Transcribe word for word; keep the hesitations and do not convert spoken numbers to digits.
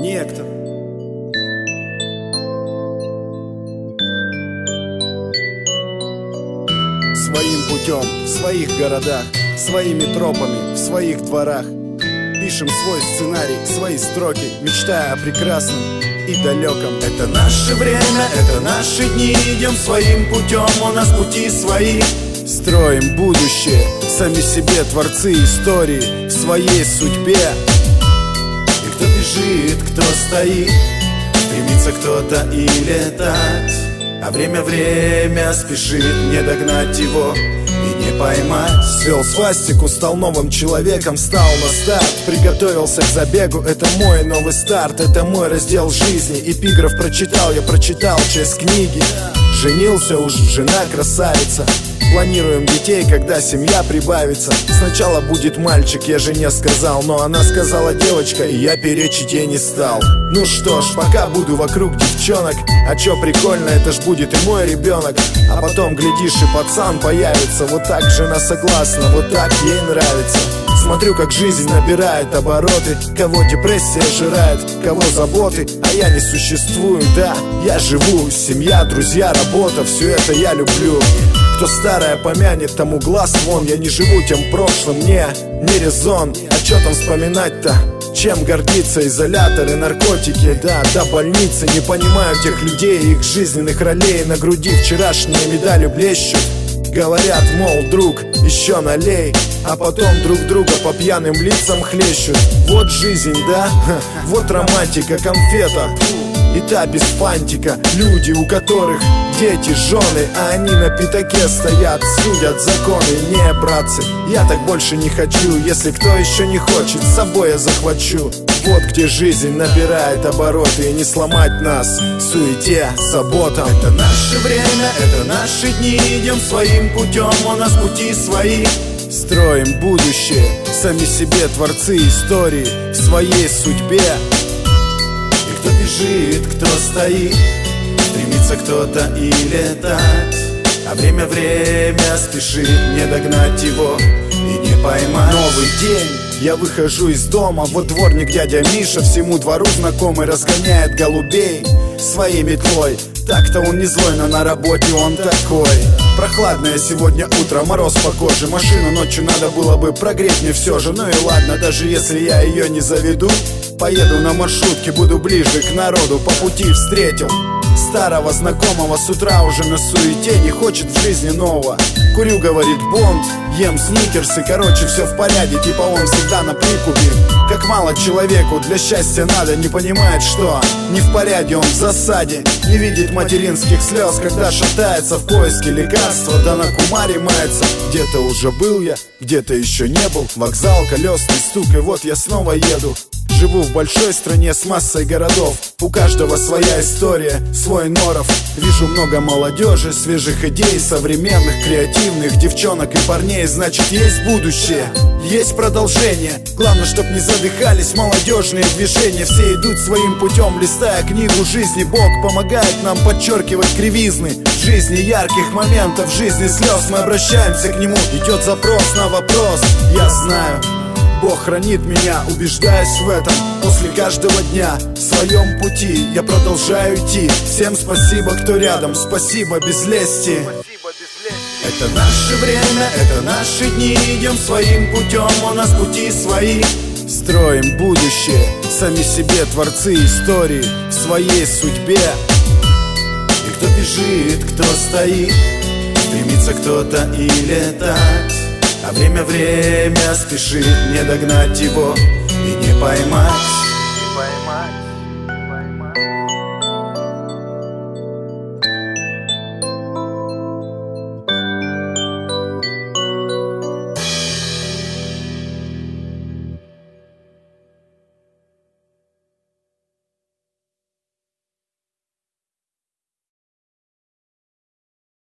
некто. Своим путем, в своих городах, своими тропами, в своих дворах. Пишем свой сценарий, свои строки, мечтая о прекрасном и далеком. Это наше время, это наши дни. Идем своим путем, у нас пути свои. Строим будущее, сами себе творцы истории в своей судьбе. И кто бежит, кто стоит, стремится кто-то и летать. А время, время спешит не догнать его и не поймать. Свел свастику, стал новым человеком, стал на старт, приготовился к забегу. Это мой новый старт, это мой раздел жизни. Эпиграф прочитал, я прочитал часть книги. Женился уж, жена красавица. Планируем детей, когда семья прибавится. Сначала будет мальчик, я жене сказал, но она сказала девочка, и я перечить ей не стал. Ну что ж, пока буду вокруг девчонок. А чё прикольно, это ж будет и мой ребенок. А потом, глядишь, и пацан появится. Вот так жена согласна, вот так ей нравится. Смотрю, как жизнь набирает обороты. Кого депрессия жирает, кого заботы. А я не существую, да, я живу. Семья, друзья, работа, все это я люблю. Кто старое помянет, тому глаз вон. Я не живу тем прошлым, не, не резон. А чё там вспоминать-то? Чем гордиться? Изоляторы, наркотики, да, до больницы. Не понимаю тех людей, их жизненных ролей. На груди вчерашние медали блещут. Говорят, мол, друг, еще налей. А потом друг друга по пьяным лицам хлещут. Вот жизнь, да? Ха, вот романтика, конфета. И та без фантика. Люди, у которых дети, жены, а они на пятаке стоят, судят законы. Не, братцы, я так больше не хочу. Если кто еще не хочет, с собой я захвачу. Вот где жизнь набирает обороты. И не сломать нас в суете, заботам. Это наше время, это наши дни. Идем своим путем, у нас пути свои. Строим будущее, сами себе творцы истории в своей судьбе. И кто бежит, кто стоит, стремится кто-то и летать. А время, время спешит не догнать его и не поймать. Новый день, я выхожу из дома. Вот дворник дядя Миша, всему двору знакомый, разгоняет голубей своей метлой. Так-то он не злой, но на работе он такой. Прохладное сегодня утро, мороз по коже. Машину ночью надо было бы прогреть мне все же. Ну и ладно, даже если я ее не заведу, поеду на маршрутке, буду ближе к народу. По пути встретил старого знакомого, с утра уже на суете, не хочет в жизни нового. Курю, говорит, Бонд, ем сникерсы, короче, все в порядке, типа он всегда на прикупе. Как мало человеку для счастья надо, не понимает, что не в порядке, он в засаде. Не видит материнских слез, когда шатается в поиске лекарства, да на кумаре мается. Где-то уже был я, где-то еще не был. Вокзал, колесный стук, и вот я снова еду. Живу в большой стране с массой городов. У каждого своя история, свой норов. Вижу много молодежи, свежих идей, современных, креативных девчонок и парней. Значит, есть будущее, есть продолжение. Главное, чтоб не задыхались молодежные движения. Все идут своим путем, листая книгу жизни. Бог помогает нам подчеркивать кривизны жизни, ярких моментов, жизни слез. Мы обращаемся к нему, идет запрос на вопрос. Я знаю, Бог хранит меня, убеждаюсь в этом. После каждого дня в своем пути я продолжаю идти. Всем спасибо, кто рядом, спасибо без лести. Это наше время, это наши дни. Идем своим путем, у нас пути свои. Строим будущее, сами себе творцы истории в своей судьбе. И кто бежит, кто стоит, стремится кто-то и летать. А время, время спешит не догнать его и не поймать.